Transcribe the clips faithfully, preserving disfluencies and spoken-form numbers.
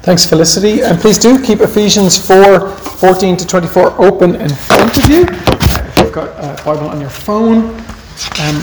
Thanks, Felicity. And please do keep Ephesians four, fourteen to twenty-four open in front of you. If you've got a Bible on your phone, um,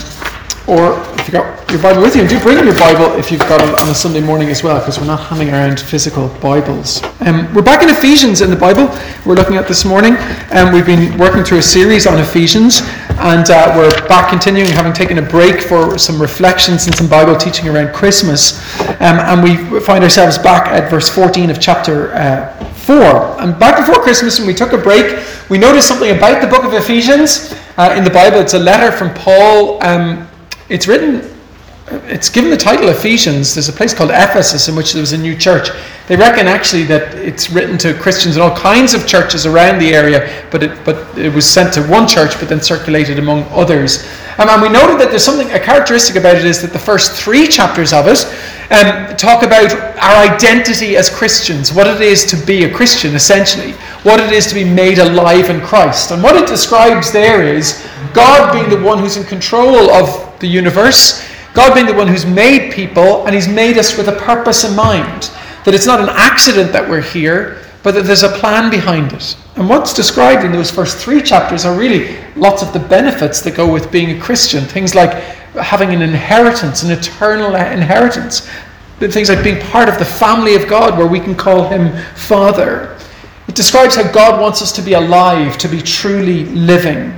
or if you've got your Bible with you, and do bring your Bible if you've got it on a Sunday morning as well, because we're not handing around physical Bibles. Um, we're back in Ephesians in the Bible we're looking at this morning, and um, we've been working through a series on Ephesians, and uh, we're back continuing, having taken a break for some reflections and some Bible teaching around Christmas, um, and we find ourselves back at verse fourteen of chapter uh, four. And back before Christmas, when we took a break, we noticed something about the book of Ephesians uh, in the Bible. It's a letter from Paul. Um, it's written, it's given the title Ephesians. There's a place called Ephesus in which there was a new church. They reckon actually that it's written to Christians in all kinds of churches around the area, but it but it was sent to one church, but then circulated among others. Um, and we noted that there's something, a characteristic about it is that the first three chapters of it um, talk about our identity as Christians, what it is to be a Christian, essentially, what it is to be made alive in Christ. And what it describes there is God being the one who's in control of the universe, God being the one who's made people, and he's made us with a purpose in mind. That it's not an accident that we're here, but that there's a plan behind it. And what's described in those first three chapters are really lots of the benefits that go with being a Christian. Things like having an inheritance, an eternal inheritance. Things like being part of the family of God, where we can call him Father. It describes how God wants us to be alive, to be truly living.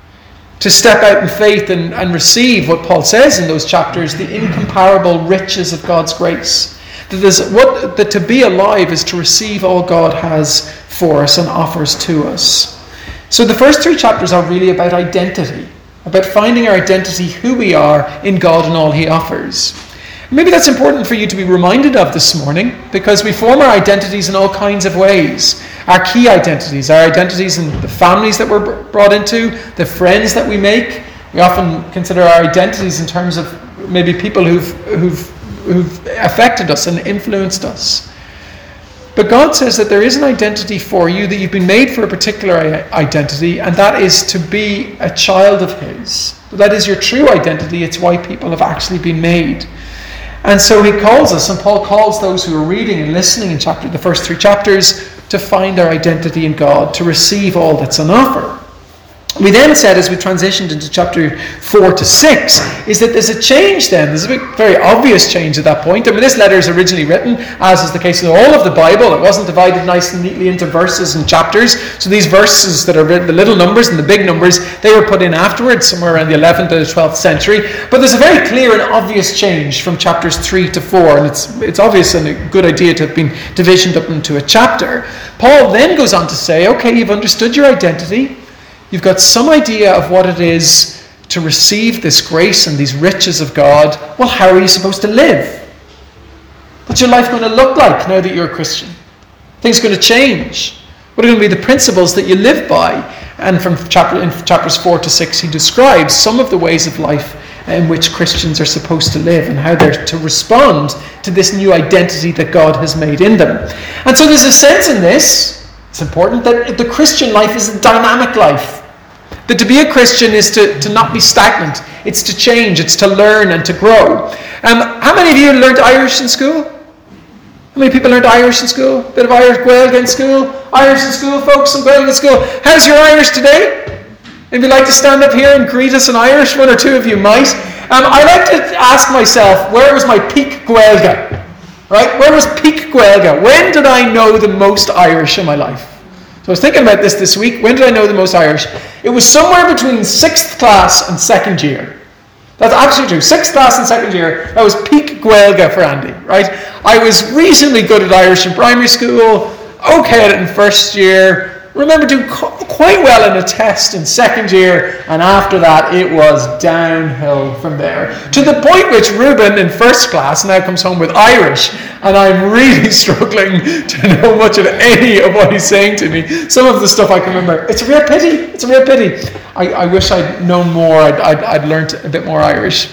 To step out in faith and, and receive what Paul says in those chapters, the incomparable riches of God's grace. That, there's what, that to be alive is to receive all God has for us and offers to us. So the first three chapters are really about identity, about finding our identity, who we are in God and all he offers. Maybe that's important for you to be reminded of this morning, because we form our identities in all kinds of ways. Our key identities, our identities in the families that we're brought into, the friends that we make. We often consider our identities in terms of maybe people who've, who've, who've affected us and influenced us. But God says that there is an identity for you, that you've been made for a particular identity, and that is to be a child of his. That is your true identity. It's why people have actually been made. And so he calls us, and Paul calls those who are reading and listening in chapter, the first three chapters, to find our identity in God, to receive all that's on offer. We then said, as we transitioned into chapter four to six, is that there's a change then. There's a big, very obvious change at that point. I mean, this letter is originally written, as is the case with all of the Bible. It wasn't divided nice and neatly into verses and chapters. So these verses that are written, the little numbers and the big numbers, they were put in afterwards, somewhere around the eleventh to the twelfth century. But there's a very clear and obvious change from chapters three to four. And it's, it's obvious and a good idea to have been divisioned up into a chapter. Paul then goes on to say, okay, you've understood your identity. You've got some idea of what it is to receive this grace and these riches of God. Well, how are you supposed to live? What's your life going to look like now that you're a Christian? Things are going to change. What are going to be the principles that you live by? And from chapter, in chapters four to six, he describes some of the ways of life in which Christians are supposed to live and how they're to respond to this new identity that God has made in them. And so there's a sense in this, it's important, that the Christian life is a dynamic life. That to be a Christian is to, to not be stagnant. It's to change. It's to learn and to grow. Um, how many of you learned Irish in school? How many people learned Irish in school? A bit of Irish Gaeilge in school? Irish in school, folks, and Gaeilge in school. How's your Irish today? If you'd like to stand up here and greet us in Irish, one or two of you might. Um, I like to ask myself, where was my peak Gaeilge? Right? Where was peak Gaeilge? When did I know the most Irish in my life? So I was thinking about this this week. When did I know the most Irish? It was somewhere between sixth class and second year. That's absolutely true. Sixth class and second year. That was peak Gaeilge for Andy, right? I was reasonably good at Irish in primary school, okay at it in first year, remember doing quite well in a test in second year, and after that it was downhill from there. To the point which Ruben in first class now comes home with Irish, and I'm really struggling to know much of any of what he's saying to me. Some of the stuff I can remember. It's a real pity. It's a real pity. I, I wish I'd known more. I'd, I'd, I'd learned a bit more Irish.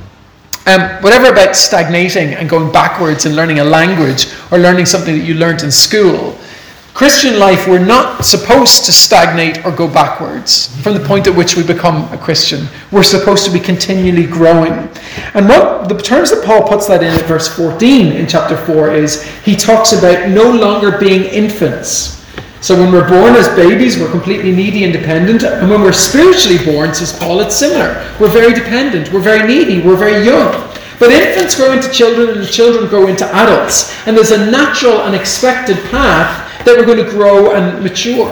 Um, whatever about stagnating and going backwards and learning a language or learning something that you learned in school, Christian life, we're not supposed to stagnate or go backwards from the point at which we become a Christian. We're supposed to be continually growing. And what the terms that Paul puts that in at verse fourteen in chapter four is, he talks about no longer being infants. So when we're born as babies, we're completely needy and dependent. And when we're spiritually born, says Paul, it's similar. We're very dependent, we're very needy, we're very young. But infants grow into children and the children grow into adults. And there's a natural and expected path that we're going to grow and mature.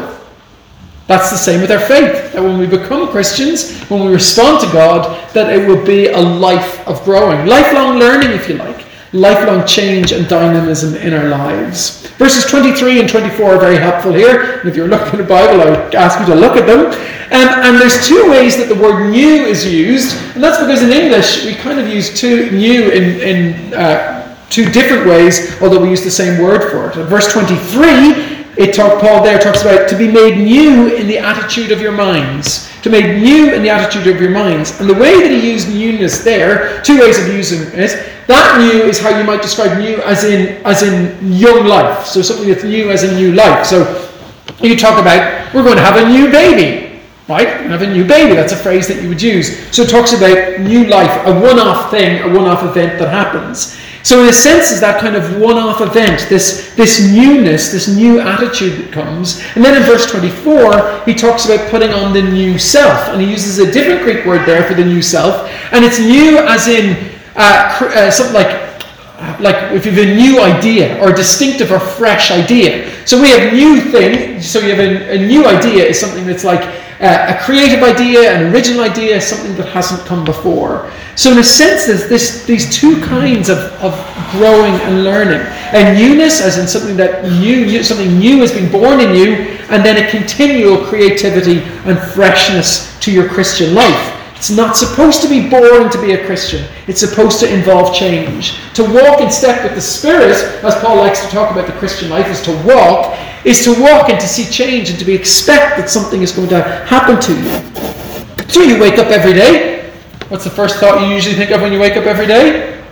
That's the same with our faith. That when we become Christians, when we respond to God, that it will be a life of growing. Lifelong learning, if you like. Lifelong change and dynamism in our lives. Verses twenty-three and twenty-four are very helpful here. And if you're looking at the Bible, I would ask you to look at them. Um, and there's two ways that the word new is used. And that's because in English, we kind of use two new in, in uh, two different ways, although we use the same word for it. In verse twenty-three, it talk, Paul there talks about to be made new in the attitude of your minds. To be made new in the attitude of your minds. And the way that he used newness there, two ways of using it. That new is how you might describe new as in as in young life. So something that's new as in new life. So you talk about, we're going to have a new baby. Right? We're going to have a new baby. That's a phrase that you would use. So it talks about new life, a one-off thing, a one-off event that happens. So in a sense, is that kind of one-off event, this, this newness, this new attitude that comes. And then in verse twenty-four, he talks about putting on the new self. And he uses a different Greek word there for the new self. And it's new as in uh, uh, something like, like if you have a new idea or a distinctive or fresh idea. So we have new thing. So you have a, a new idea is something that's like uh, a creative idea, an original idea, something that hasn't come before. So in a sense, there's this, these two kinds of, of growing and learning. A newness, as in something that new, something new has been born in you, and then a continual creativity and freshness to your Christian life. It's not supposed to be boring to be a Christian. It's supposed to involve change. To walk in step with the Spirit, as Paul likes to talk about the Christian life, is to walk, is to walk and to see change and to be expect that something is going to happen to you. So you wake up every day. What's the first thought you usually think of when you wake up every day?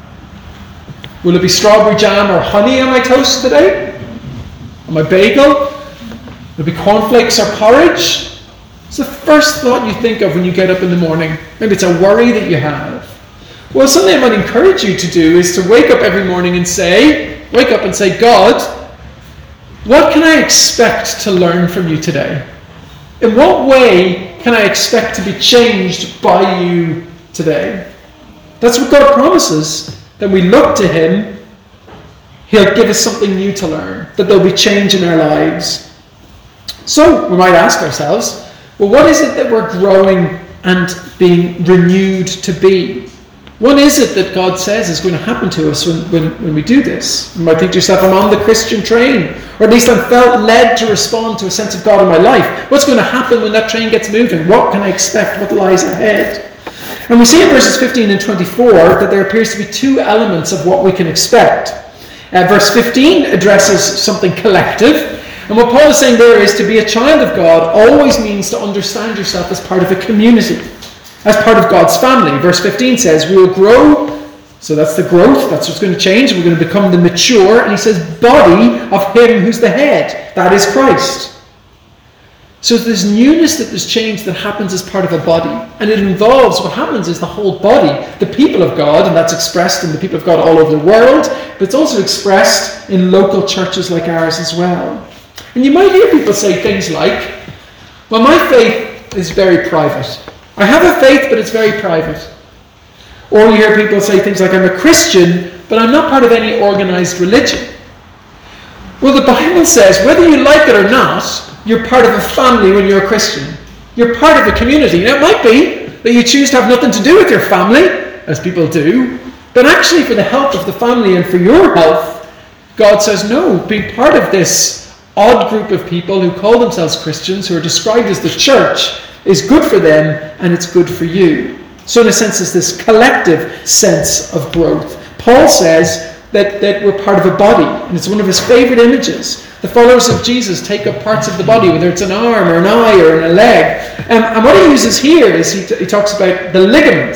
Will it be strawberry jam or honey on my toast today? On my bagel? Will it be cornflakes or porridge? It's the first thought you think of when you get up in the morning. Maybe it's a worry that you have. Well, something I might encourage you to do is to wake up every morning and say, wake up and say, God, what can I expect to learn from you today? In what way can I expect to be changed by you today? That's what God promises. That we look to him, he'll give us something new to learn. That there'll be change in our lives. So we might ask ourselves, well, what is it that we're growing and being renewed to be? What is it that God says is going to happen to us when, when, when we do this? You might think to yourself, I'm on the Christian train. Or at least I'm felt led to respond to a sense of God in my life. What's going to happen when that train gets moving? What can I expect? What lies ahead? And we see in verses fifteen and twenty-four that there appears to be two elements of what we can expect. Uh, verse fifteen addresses something collective. And what Paul is saying there is to be a child of God always means to understand yourself as part of a community, as part of God's family. Verse fifteen says, we will grow, so that's the growth, that's what's going to change, we're going to become the mature, and he says, body of him who's the head, that is Christ. So there's newness, that there's change that happens as part of a body, and it involves, what happens is the whole body, the people of God, and that's expressed in the people of God all over the world, but it's also expressed in local churches like ours as well. And you might hear people say things like, well, my faith is very private. I have a faith, but it's very private. Or you hear people say things like, I'm a Christian, but I'm not part of any organized religion. Well, the Bible says, whether you like it or not, you're part of a family when you're a Christian. You're part of a community. Now, it might be that you choose to have nothing to do with your family, as people do, but actually for the health of the family and for your health, God says, no, being part of this odd group of people who call themselves Christians, who are described as the church, is good for them and it's good for you. So in a sense, it's this collective sense of growth. Paul says that, that we're part of a body, and it's one of his favorite images. The followers of Jesus take up parts of the body, whether it's an arm or an eye or a leg. Um, and what he uses here is he, t- he talks about the ligaments.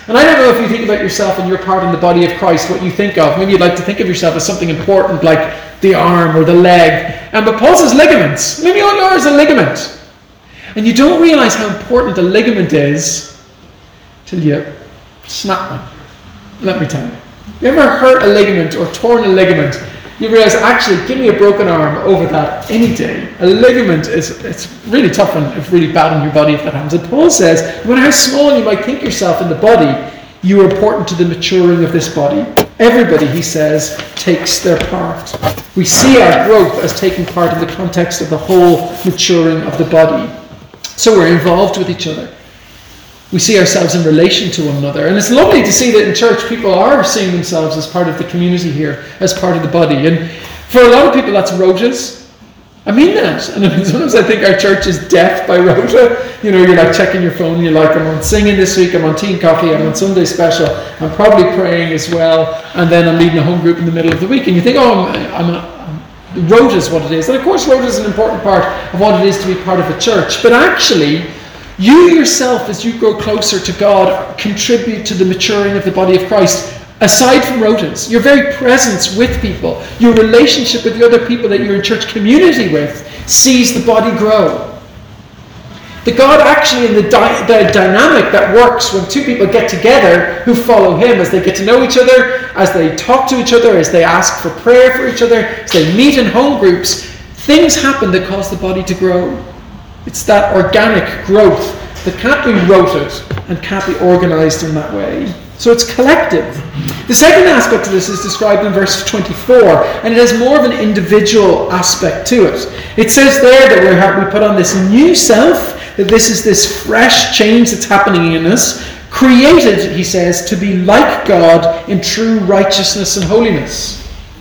And I don't know if you think about yourself and your part in the body of Christ, what you think of. Maybe you'd like to think of yourself as something important like the arm or the leg. And but Paul says ligaments. Maybe all you are is a ligament. And you don't realize how important a ligament is till you snap one. Let me tell you. You ever hurt a ligament or torn a ligament? You realize, actually, give me a broken arm over that any day. A ligament is it's really tough and it's really bad on your body if that happens. And Paul says, no matter how small you might think yourself in the body, you are important to the maturing of this body. Everybody, he says, takes their part. We see our growth as taking part in the context of the whole maturing of the body. So we're involved with each other. We see ourselves in relation to one another. And it's lovely to see that in church people are seeing themselves as part of the community here, as part of the body. And for a lot of people that's rotas. I mean that. And sometimes I think our church is deaf by rota. You know, you're like checking your phone, you're like, I'm on singing this week, I'm on tea and coffee, I'm on Sunday special, I'm probably praying as well, and then I'm leading a home group in the middle of the week. And you think, oh, I'm, I'm, I'm rota is what it is. And of course rota is an important part of what it is to be part of a church. But actually, you yourself, as you grow closer to God, contribute to the maturing of the body of Christ. Aside from rotas, your very presence with people, your relationship with the other people that you're in church community with, sees the body grow. That God actually, in the, di- the dynamic that works when two people get together who follow Him, as they get to know each other, as they talk to each other, as they ask for prayer for each other, as they meet in home groups, things happen that cause the body to grow. It's that organic growth that can't be roted and can't be organised in that way. So it's collective. The second aspect of this is described in verse twenty-four, and it has more of an individual aspect to it. It says there that we're, we put on this new self, that this is this fresh change that's happening in us, created, he says, to be like God in true righteousness and holiness.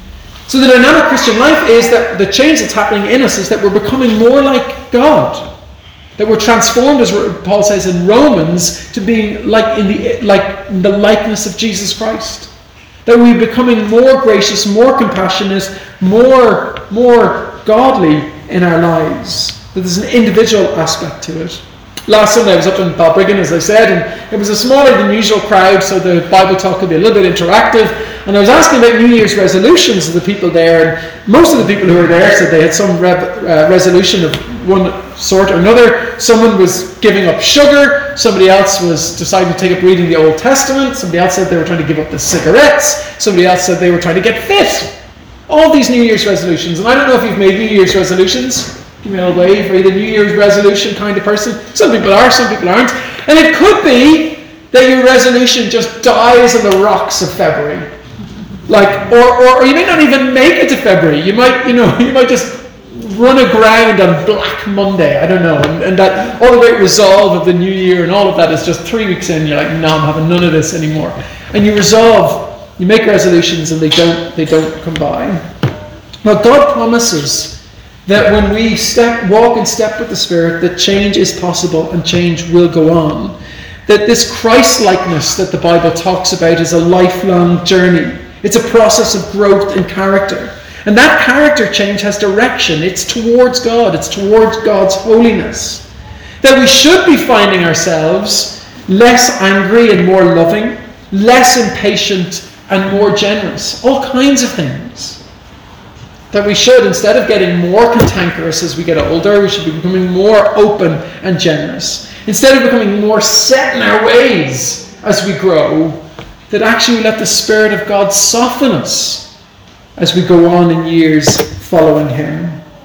So the dynamic Christian life is that the change that's happening in us is that we're becoming more like God. That we're transformed, as Paul says in Romans, to being like in the like in the likeness of Jesus Christ. That we're becoming more gracious, more compassionate, more, more godly in our lives. That there's an individual aspect to it. Last Sunday I was up in Balbriggan, as I said, and it was a smaller than usual crowd, so the Bible talk could be a little bit interactive. And I was asking about New Year's resolutions of the people there, and most of the people who were there said they had some re- uh, resolution of one sort or another. Someone was giving up sugar, somebody else was deciding to take up reading the Old Testament, somebody else said they were trying to give up the cigarettes, somebody else said they were trying to get fit. All these New Year's resolutions, and I don't know if you've made New Year's resolutions. Give me a little wave. Are you the New Year's resolution kind of person? Some people are, some people aren't. And it could be that your resolution just dies on the rocks of February. Like, or, or, or you may not even make it to February. You might, you know, you might just run aground on Black Monday. I don't know. And, and that all the great resolve of the new year and all of that is just three weeks in. You're like, no, I'm having none of this anymore. And you resolve, you make resolutions, and they don't, they don't come by. Now, God promises that when we step, walk in step with the Spirit, that change is possible and change will go on. That this Christ-likeness that the Bible talks about is a lifelong journey. It's a process of growth in character. And that character change has direction. It's towards God. It's towards God's holiness. That we should be finding ourselves less angry and more loving, less impatient and more generous. All kinds of things. That we should, instead of getting more cantankerous as we get older, we should be becoming more open and generous. Instead of becoming more set in our ways as we grow, that actually we let the Spirit of God soften us as we go on in years following Him.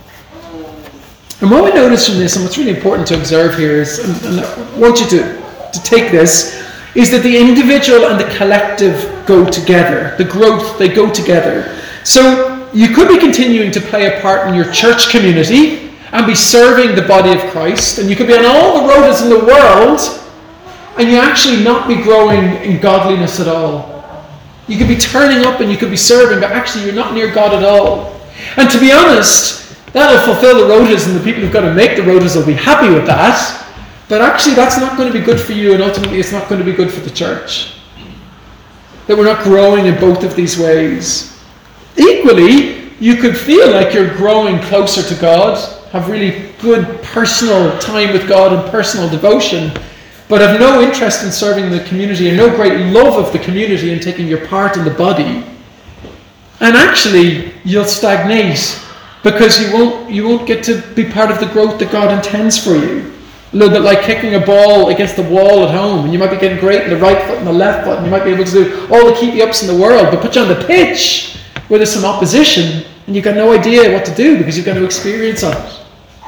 And what we notice from this, and what's really important to observe here is, and, and I want you to, to take this, is that the individual and the collective go together. The growth, they go together. So you could be continuing to play a part in your church community and be serving the body of Christ, and you could be on all the roads in the world and you actually not be growing in godliness at all. You could be turning up and you could be serving, but actually you're not near God at all. And to be honest, that'll fulfill the rotas, and the people who've got to make the rotas will be happy with that, but actually that's not going to be good for you, and ultimately it's not going to be good for the church. That we're not growing in both of these ways. Equally, you could feel like you're growing closer to God, have really good personal time with God and personal devotion, but have no interest in serving the community and no great love of the community and taking your part in the body, and actually you'll stagnate because you won't you won't get to be part of the growth that God intends for you. A little bit like kicking a ball against the wall at home, and you might be getting great in the right foot and the left foot, and you might be able to do all the keepy-ups in the world, but put you on the pitch where there's some opposition and you've got no idea what to do because you've got no experience of it.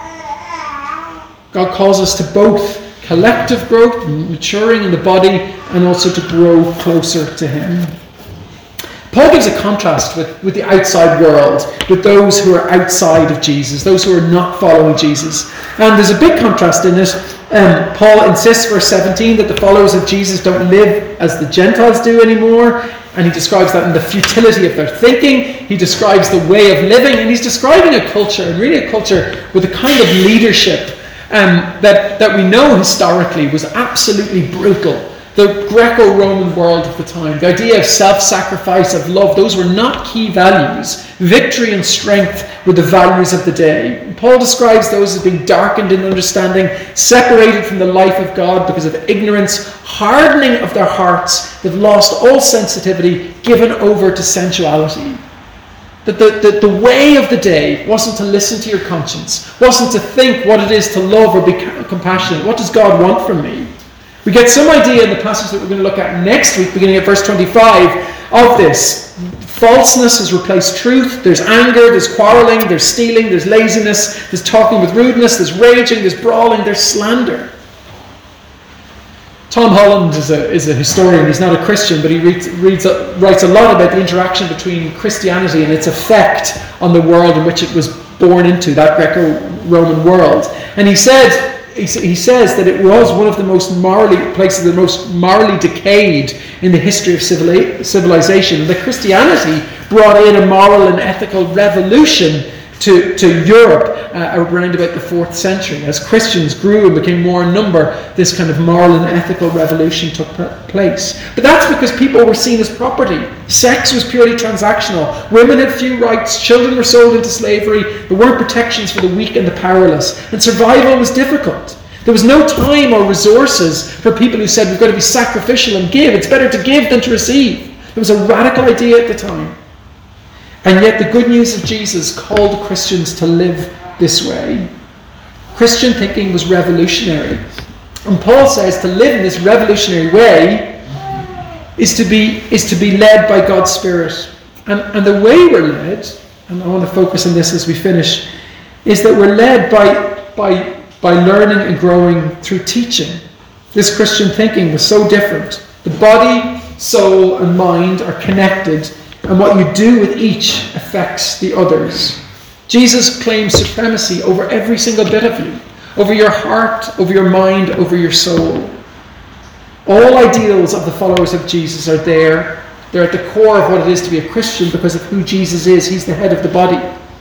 God calls us to both collective growth, maturing in the body, and also to grow closer to Him. Paul gives a contrast with, with the outside world, with those who are outside of Jesus, those who are not following Jesus. And there's a big contrast in it. Um, Paul insists, verse seventeen, that the followers of Jesus don't live as the Gentiles do anymore. And he describes that in the futility of their thinking. He describes the way of living. And he's describing a culture, and really a culture with a kind of leadership um, that, that we know historically was absolutely brutal. The Greco-Roman world of the time, the idea of self-sacrifice, of love, those were not key values. Victory and strength were the values of the day. Paul describes those as being darkened in understanding, separated from the life of God because of ignorance, hardening of their hearts. They've lost all sensitivity, given over to sensuality. That the, the, the way of the day wasn't to listen to your conscience, wasn't to think what it is to love or be compassionate. What does God want from me? We get some idea in the passage that we're going to look at next week, beginning at verse twenty-five, of this. Falseness has replaced truth. There's anger, there's quarreling, there's stealing, there's laziness, there's talking with rudeness, there's raging, there's brawling, there's slander. Tom Holland is a, is a historian. He's not a Christian, but he reads, reads, writes a lot about the interaction between Christianity and its effect on the world in which it was born into, that Greco-Roman world. And he said... He says that it was one of the most morally places, the most morally decayed in the history of civilization. That Christianity brought in a moral and ethical revolution to, to Europe uh, around about the fourth century. As Christians grew and became more in number, this kind of moral and ethical revolution took place. But that's because people were seen as property. Sex was purely transactional. Women had few rights. Children were sold into slavery. There weren't protections for the weak and the powerless. And survival was difficult. There was no time or resources for people who said we've got to be sacrificial and give. It's better to give than to receive. It was a radical idea at the time. And yet the good news of Jesus called Christians to live this way. Christian thinking was revolutionary. And Paul says to live in this revolutionary way is to be, is to be led by God's Spirit. And, and the way we're led, and I want to focus on this as we finish, is that we're led by, by, by learning and growing through teaching. This Christian thinking was so different. The body, soul, and mind are connected, and what you do with each affects the others. Jesus claims supremacy over every single bit of you, over your heart, over your mind, over your soul. All ideals of the followers of Jesus are there. They're at the core of what it is to be a Christian because of who Jesus is. He's the head of the body.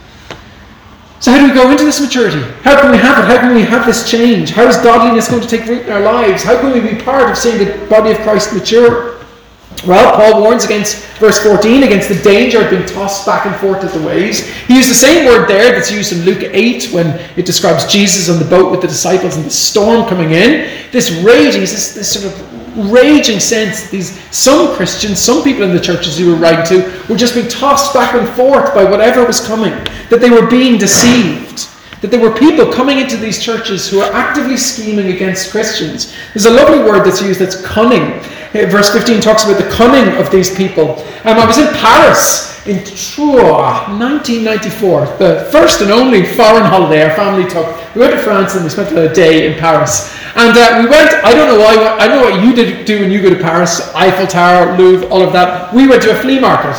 So how do we go into this maturity? How can we have it? How can we have this change? How is godliness going to take root in our lives? How can we be part of seeing the body of Christ mature? Well, Paul warns against, verse fourteen, against the danger of being tossed back and forth at the waves. He used the same word there that's used in Luke eight when it describes Jesus on the boat with the disciples and the storm coming in. This raging, this, this sort of raging sense, these some Christians, some people in the churches he were writing to, were just being tossed back and forth by whatever was coming, that they were being deceived. That there were people coming into these churches who are actively scheming against Christians. There's a lovely word that's used that's cunning. Verse fifteen talks about the cunning of these people. Um, I was in Paris in nineteen ninety-four, the first and only foreign holiday our family took. We went to France and we spent a day in Paris. And uh, we went, I don't know why, I know what you did do when you go to Paris, Eiffel Tower, Louvre, all of that. We went to a flea market.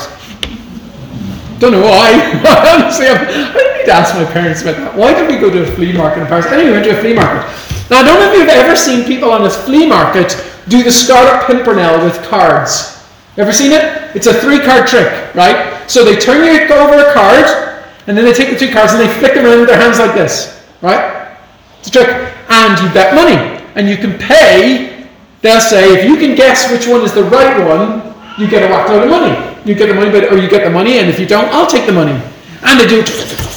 Don't know why. Honestly, I need to ask my parents about that. Why did we go to a flea market in Paris? Anyway, we went to a flea market. Now, I don't know if you've ever seen people on a flea market do the Scarlet Pimpernel with cards. Ever seen it? It's a three-card trick, right? So they turn you over a card, and then they take the two cards and they flick them around with their hands like this, right? It's a trick. And you bet money. And you can pay, they'll say, if you can guess which one is the right one, you get a whack load of money. You get the money, or you get the money, and if you don't, I'll take the money. And they do,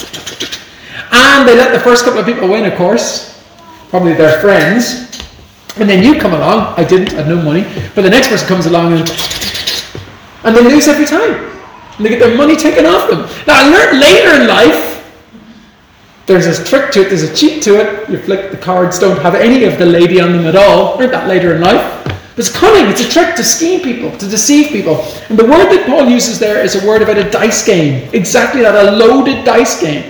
and they let the first couple of people win, of course, probably their friends, And then you come along. I didn't, I had no money. But the next person comes along and, and they lose every time. And they get their money taken off them. Now, I learned later in life, there's a trick to it, there's a cheat to it. You flick, the cards don't have any of the lady on them at all. Learned that later in life. But it's cunning, it's a trick to scheme people, to deceive people. And the word that Paul uses there is a word about a dice game. Exactly that, a loaded dice game.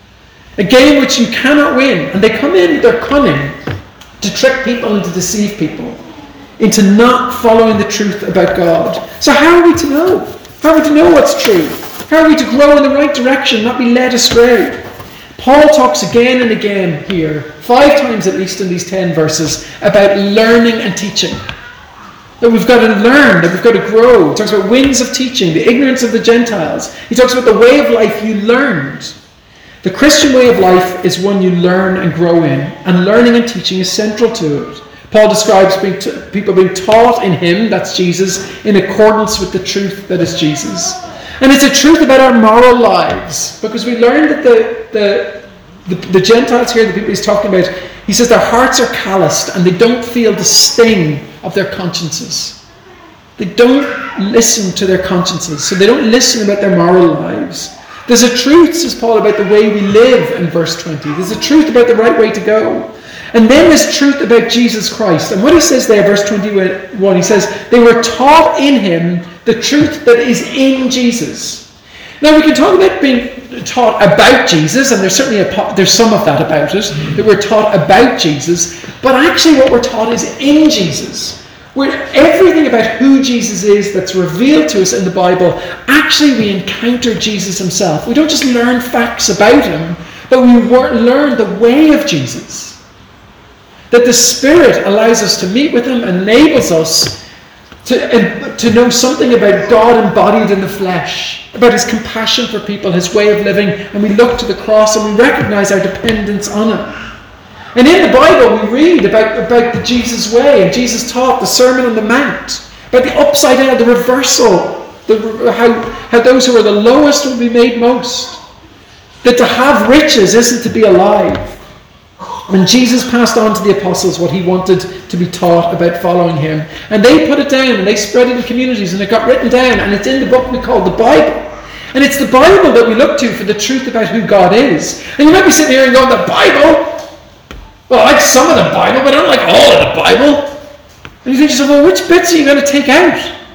A game which you cannot win. And they come in with their cunning to trick people and to deceive people into not following the truth about God. So how are we to know? How are we to know what's true? How are we to grow in the right direction, not be led astray? Paul talks again and again here, five times at least in these ten verses, about learning and teaching. That we've got to learn, that we've got to grow. He talks about winds of teaching, the ignorance of the Gentiles. He talks about the way of life you learned. The Christian way of life is one you learn and grow in, and learning and teaching is central to it. Paul describes being t- people being taught in him, that's Jesus, in accordance with the truth that is Jesus. And it's a truth about our moral lives, because we learned that the, the, the, the Gentiles here, the people he's talking about, he says their hearts are calloused and they don't feel the sting of their consciences. They don't listen to their consciences, so they don't listen about their moral lives. There's a truth, says Paul, about the way we live in verse twenty. There's a truth about the right way to go. And then there's truth about Jesus Christ. And what he says there, verse twenty-one, he says, they were taught in him the truth that is in Jesus. Now we can talk about being taught about Jesus, and there's certainly a, there's some of that about it, that we're taught about Jesus, but actually what we're taught is in Jesus. Where everything about who Jesus is that's revealed to us in the Bible, actually we encounter Jesus himself. We don't just learn facts about him, but we learn the way of Jesus. That the Spirit allows us to meet with him, enables us to, to know something about God embodied in the flesh, about his compassion for people, his way of living, and we look to the cross and we recognize our dependence on him. And in the Bible we read about, about the Jesus way, and Jesus taught the Sermon on the Mount, about the upside down, the reversal, the, how, how those who are the lowest will be made most. That to have riches isn't to be alive. And Jesus passed on to the apostles what he wanted to be taught about following him. And they put it down and they spread it in communities and it got written down, and it's in the book we call the Bible. And it's the Bible that we look to for the truth about who God is. And you might be sitting here and going, the Bible? Well, I like some of the Bible, but I don't like all of the Bible. And you think to yourself, well, which bits are you going to take out?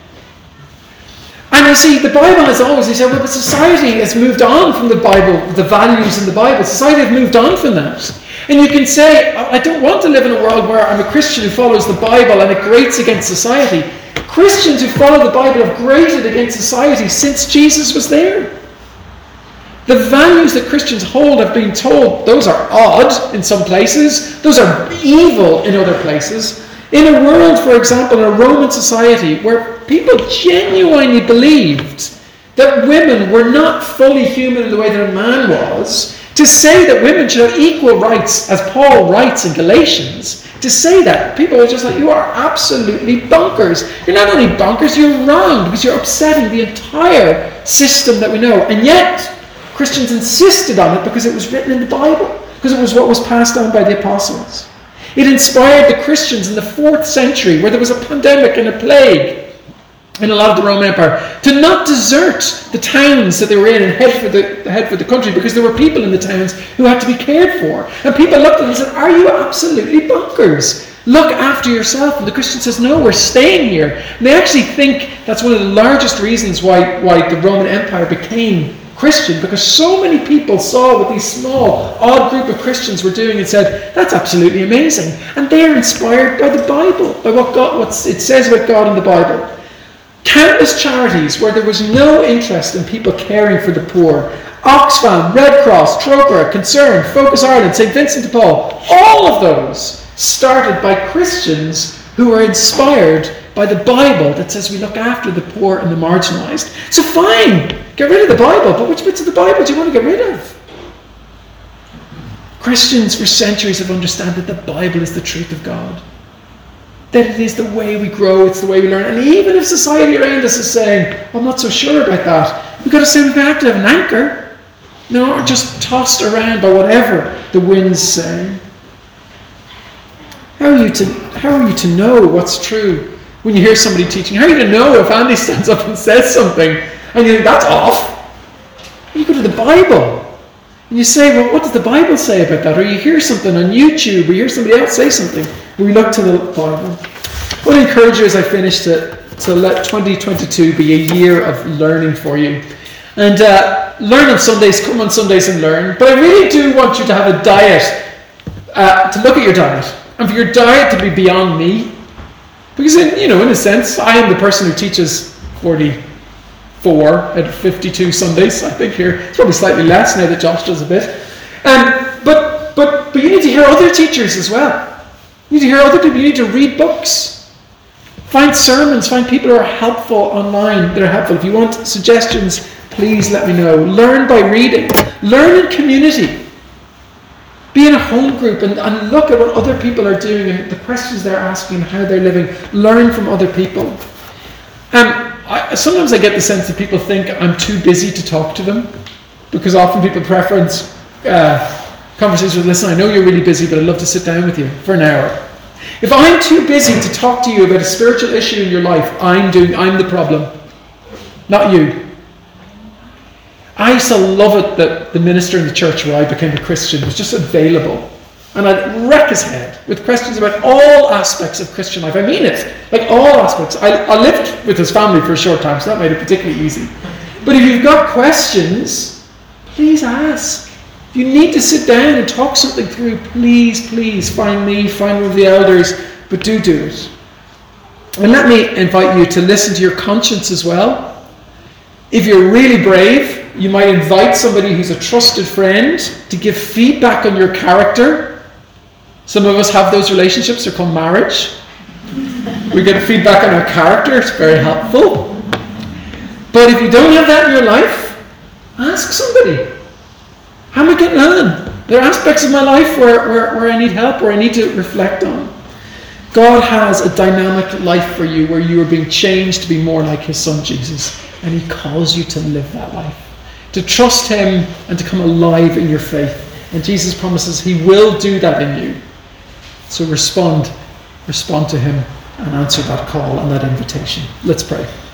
And you see, the Bible has always, you say, well, but society has moved on from the Bible, the values in the Bible. Society has moved on from that. And you can say, I don't want to live in a world where I'm a Christian who follows the Bible and it grates against society. Christians who follow the Bible have grated against society since Jesus was there. The values that Christians hold have been told, those are odd in some places, those are evil in other places. In a world, for example, in a Roman society where people genuinely believed that women were not fully human in the way that a man was, to say that women should have equal rights, as Paul writes in Galatians, to say that, people are just like, you are absolutely bonkers. You're not only bonkers, you're wrong, because you're upsetting the entire system that we know. And yet, Christians insisted on it because it was written in the Bible, because it was what was passed on by the apostles. It inspired the Christians in the fourth century, where there was a pandemic and a plague in a lot of the Roman Empire, to not desert the towns that they were in and head for the head for the country, because there were people in the towns who had to be cared for. And people looked at them and said, are you absolutely bonkers? Look after yourself. And the Christian says, no, we're staying here. And they actually think that's one of the largest reasons why, why the Roman Empire became Christian, because so many people saw what these small, odd group of Christians were doing and said, that's absolutely amazing. And they are inspired by the Bible, by what God, what it says about God in the Bible. Countless charities where there was no interest in people caring for the poor. Oxfam, Red Cross, Trócaire, Concern, Focus Ireland, Saint Vincent de Paul, all of those started by Christians who were inspired by the Bible that says we look after the poor and the marginalised. So fine, get rid of the Bible, but which bits of the Bible do you want to get rid of? Christians for centuries have understood that the Bible is the truth of God. That it is the way we grow, it's the way we learn. And even if society around us is saying, well, I'm not so sure about that, we've got to say we have to have an anchor. No, or just tossed around by whatever the winds say. How are you to how are you to know what's true when you hear somebody teaching? How are you to know if Andy stands up and says something and you think that's off? You go to the Bible and you say, well, what does the Bible say about that? Or you hear something on YouTube, or you hear somebody else say something. We look to the Bible. I want to encourage you as I finish to, to let twenty twenty-two be a year of learning for you. And uh, learn on Sundays, come on Sundays and learn. But I really do want you to have a diet, uh, to look at your diet. And for your diet to be beyond me. Because, in, you know, in a sense, I am the person who teaches forty-four out of fifty-two Sundays, I think here. It's probably slightly less now that Josh does a bit. Um, but, but, but you need to hear other teachers as well. You need to hear other people. You need to read books. Find sermons. Find people who are helpful online that are helpful. If you want suggestions, please let me know. Learn by reading. Learn in community. Be in a home group and, and look at what other people are doing and the questions they're asking and how they're living. Learn from other people. Um, I, sometimes I get the sense that people think I'm too busy to talk to them, because often people preference uh, conversations with, listen, I know you're really busy, but I'd love to sit down with you for an hour. If I'm too busy to talk to you about a spiritual issue in your life, I'm doing, I'm the problem, not you. I used to love it that the minister in the church where I became a Christian was just available. And I'd wreck his head with questions about all aspects of Christian life. I mean it. Like all aspects. I, I lived with his family for a short time, so that made it particularly easy. But if you've got questions, please ask. If you need to sit down and talk something through, please, please find me, find one of the elders, but do do it. And let me invite you to listen to your conscience as well. If you're really brave, you might invite somebody who's a trusted friend to give feedback on your character. Some of us have those relationships. They're called marriage. We get feedback on our character. It's very helpful. But if you don't have that in your life, ask somebody. How am I getting on? There are aspects of my life where, where, where I need help, where I need to reflect on. God has a dynamic life for you where you are being changed to be more like his son Jesus. And he calls you to live that life. To trust him and to come alive in your faith. And Jesus promises he will do that in you. So respond, respond to him and answer that call and that invitation. Let's pray.